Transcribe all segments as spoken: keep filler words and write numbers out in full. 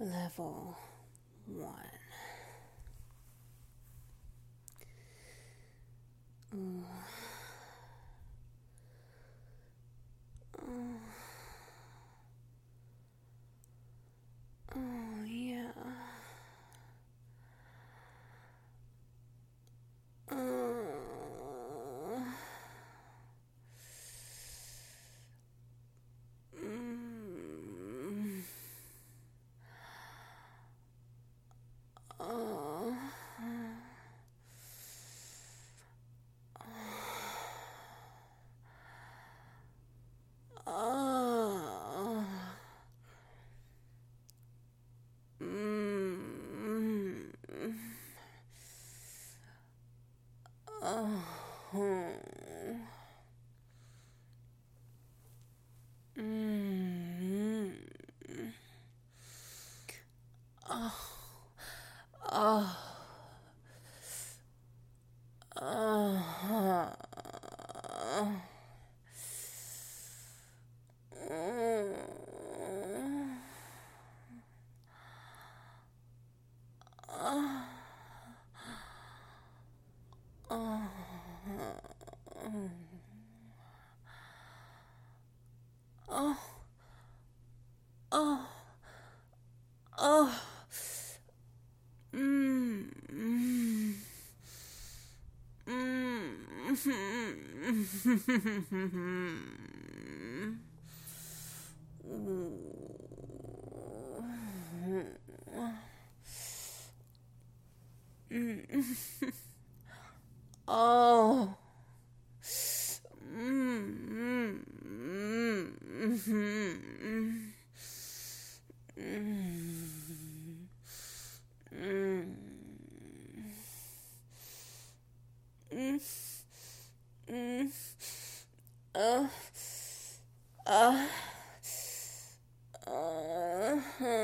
Level one. Ooh. Oh. Oh, yeah. Uh. Mm. Uh. Uh. Mm. Uh. Mm. Oh. Oh. Uh. Oh. Oh. Oh. Mm. Mm. Oh. Mm. Mm. Mm. Uh. Uh. Uh.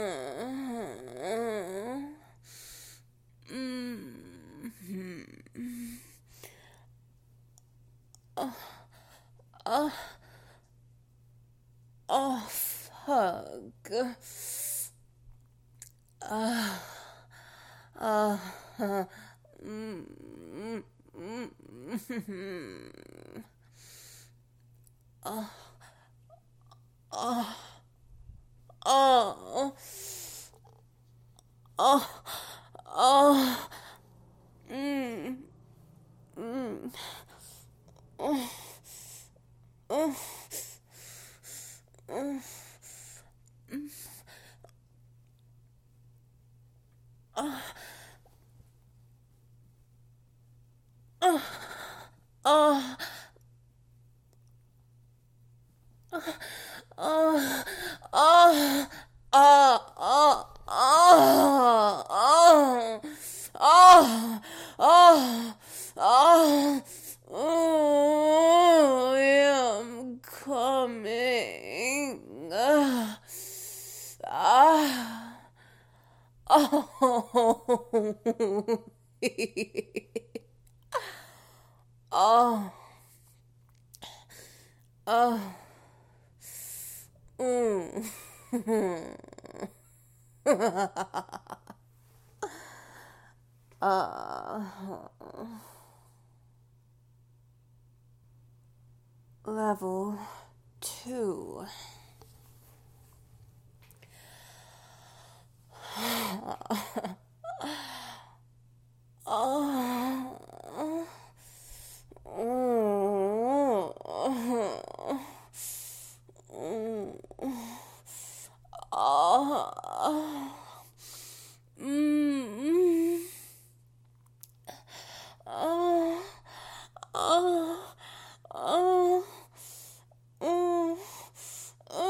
Mm. Oh. Oh. Oh, fuck. Uh. Uh. Mm. Mm. Mm. Oh. Oh. Oh. Oh. Oh. Mm. Mm. Oh. Oh. Oh. Oh. Oh. Oh. Oh. Oh. Oh. Oh. Oh. Oh. Oh. Oh. Oh. I am coming. Ah. Ah. Oh. Oh. Oh. Mm. uh. Level two. Oh. Oh. Oh. Mm. Oh. Oh. Oh. Oh.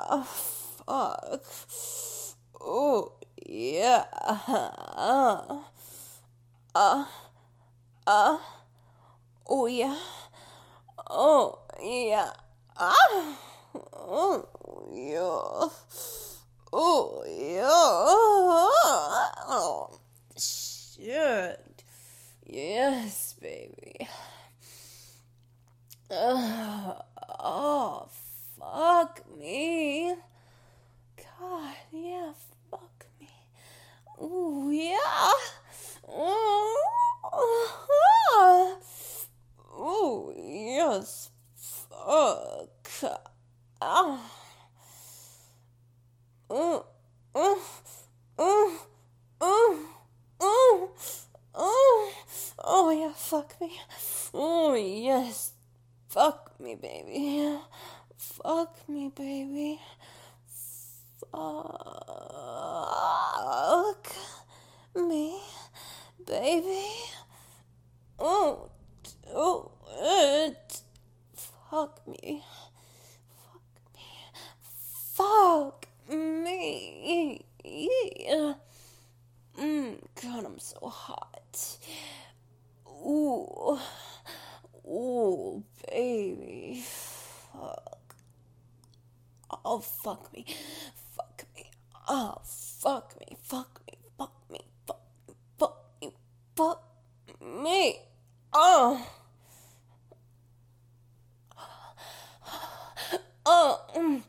yeah, fuck. Oh, yeah. Uh, uh, uh, oh, yeah. Oh, yeah. Ah. Oh, yeah. Oh, yeah. Oh, shit. Yes, baby. Uh, oh, fuck me. God, yeah, fuck me. Ooh, yeah. Ooh, ooh, yes. Fuck. Ah. Ooh, ooh, ooh, ooh, ooh, ooh. Oh, yeah, fuck me. Oh, yes. Fuck me, baby. Fuck me, baby. Fuck me, baby. Oh, do it. Fuck me. Fuck me. Fuck me. Yeah. Mm, God, I'm so hot. Ooh. Ooh, baby. Fuck. Oh, fuck me. Fuck me. Oh, fuck me. Fuck me. Fuck me. Fuck me. Fuck me. Fuck me. Oh. Oh. Mm.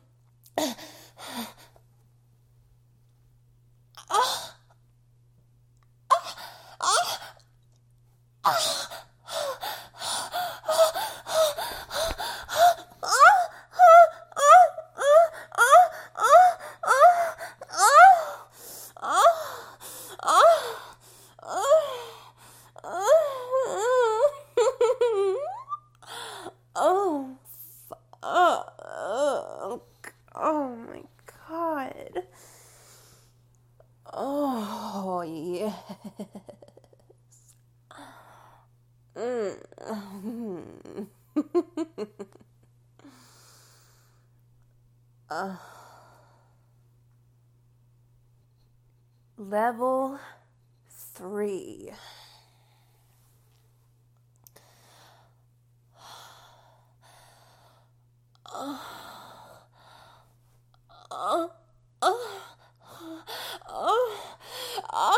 Oh, fuck. Oh my God. Oh, yeah. Mm. uh, level three. Uh, uh, uh, uh, uh,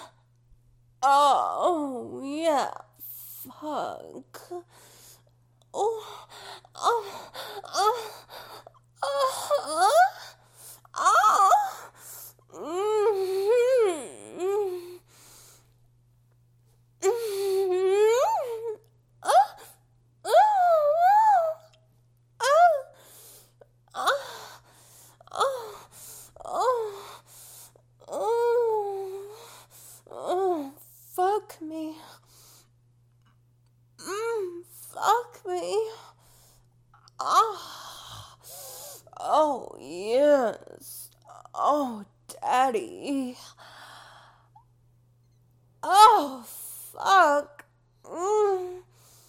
oh, yeah. Fuck. Oh, oh, oh, oh, oh, mm-hmm. Mm-hmm. Oh, oh, oh, oh, oh, oh, oh, oh, fuck me. Mm, fuck me. Ah. Oh, yes. Oh, daddy. Oh, fuck. Mm.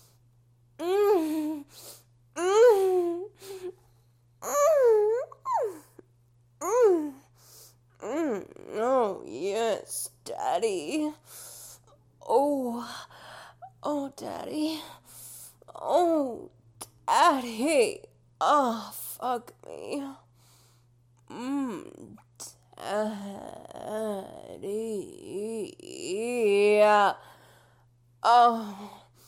Mm. Mm. Mm. Mm. Mm. Oh, yes, daddy. Oh. Oh, daddy. Oh, daddy. Oh, fuck me. Mmm, daddy. Oh,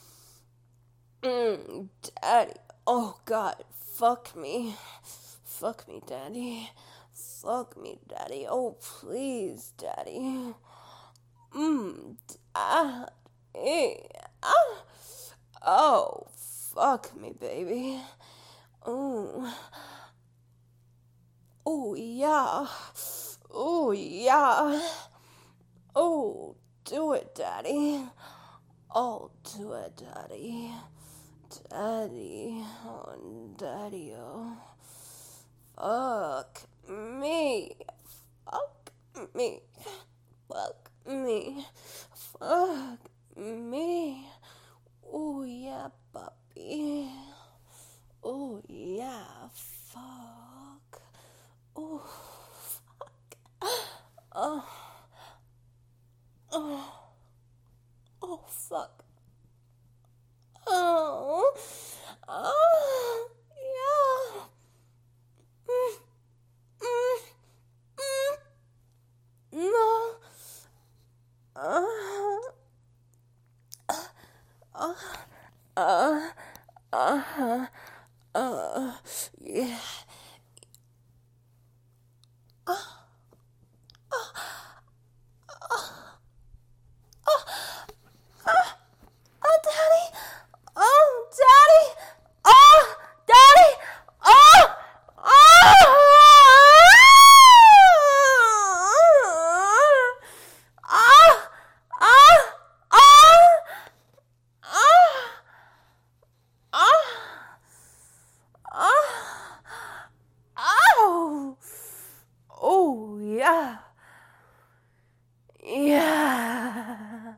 mm, daddy. Oh, God, fuck me. Fuck me, daddy. Fuck me, daddy. Oh, please, daddy. Mmm, daddy. Ah. Oh, fuck me, baby. Ooh. Oh, yeah. Oh, yeah. Oh, do it, daddy. Oh, do it, daddy. Daddy. Oh, daddy, oh. Fuck me. Fuck me. Fuck me. Fuck me. Oh, yeah, puppy. Oh, yeah, fuck. Uh, uh, uh, uh, yeah. Oh, Daddy! Oh, Daddy! Oh, Daddy! Oh! Oh! Oh! Oh! Oh! Oh! Oh! Oh, yeah. Yeah.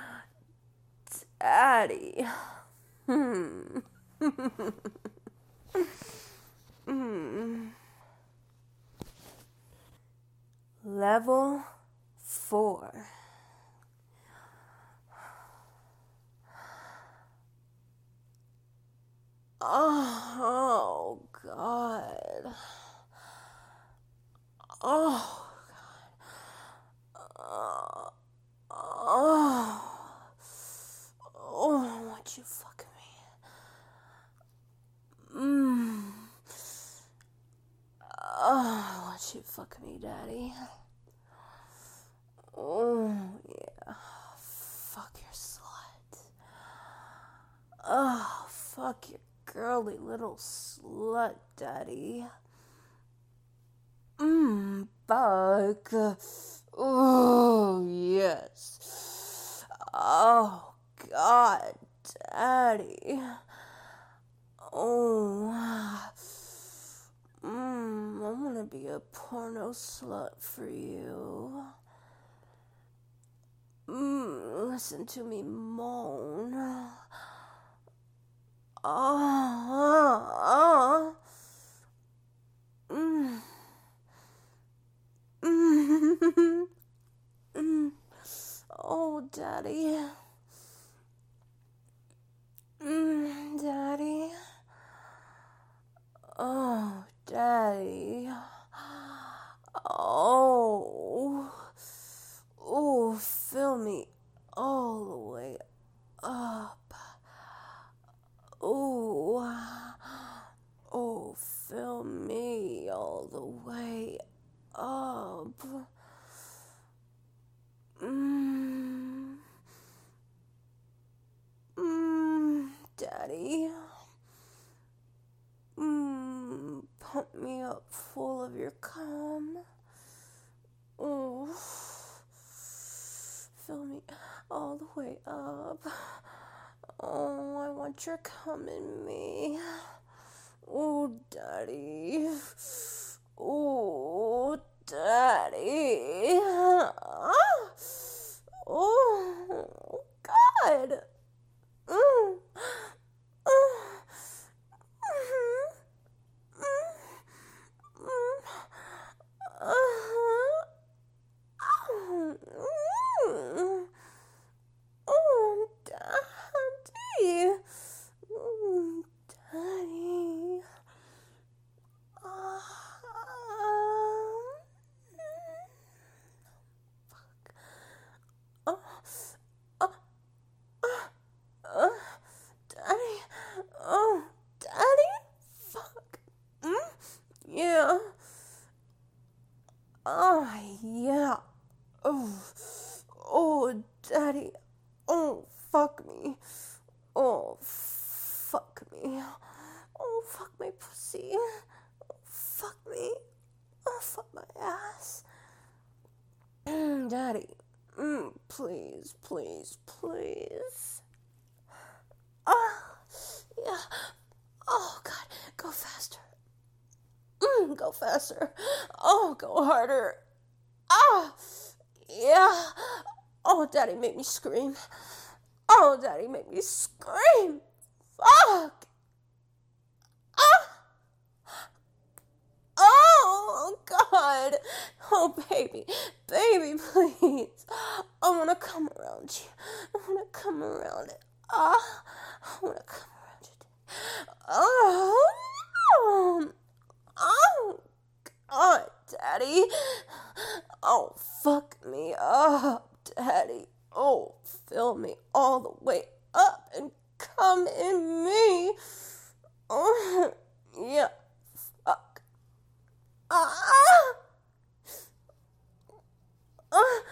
Daddy. Hmm. Hmm. Level four. Oh, God. Oh, God. Oh. Oh, won't you fuck me? Mmm. Oh, won't you fuck me, Daddy? Oh, yeah. Fuck your slut. Oh, fuck your girly little slut, Daddy. Mmm, fuck. Oh, yes. Oh, God, Daddy. Oh. Mmm, I want to be a porno slut for you. Mmm, listen to me moan. Oh, oh, mm, mm, mm. Oh, Daddy. Mm, Daddy. Oh, Daddy. Oh. Oh, fill me all the way up. Oh. Oh, fill me all the way up. Mmm. Mmm, Daddy. Mmm, pump me up full of your cum. Oh, fill me all the way up. Oh, I want your cum in me. Oh, Daddy. Oh, Daddy. Ah. Oh, God. Mm. Mm. Mhm. Mm. Mm. Uh-huh. Oh, oh, Daddy. Oh, Daddy. Uh, uh, uh, uh, Daddy. Oh, Daddy. Fuck. Mm, yeah. Oh, yeah. Oh, oh, Daddy. Oh, fuck me. Oh, fuck me. Oh, fuck my pussy. Oh, fuck me. Oh, fuck my ass. Mm, Daddy. Mm, please, please, please. Ah, yeah. Oh, God. Go faster. Mm, go faster. Oh, go harder. Ah, yeah. Oh, Daddy, make me scream. Oh, Daddy, make me scream. Fuck. Ah. Oh, God. Oh, baby. Baby, please. I want to come around you. I want to come around it. Ah. I want to come around you. Oh, no. Oh, God, Daddy. Oh, fuck me up, Daddy. Oh, fill me all the way up and come in me. Oh, yeah, fuck. Ah! Ah!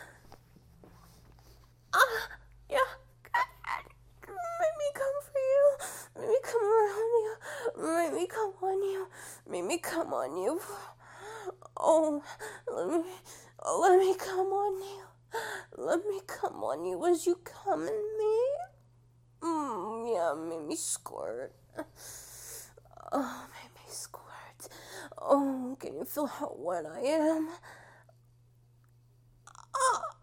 Ah! Yeah, God. Make me come for you. Make me come around you. Make me come on you. Make me come on you. Oh, let me, let me come on you. Let me come on you as you come in me. Mmm, yeah, make me squirt. Oh, make me squirt. Oh, can you feel how wet I am? Ah!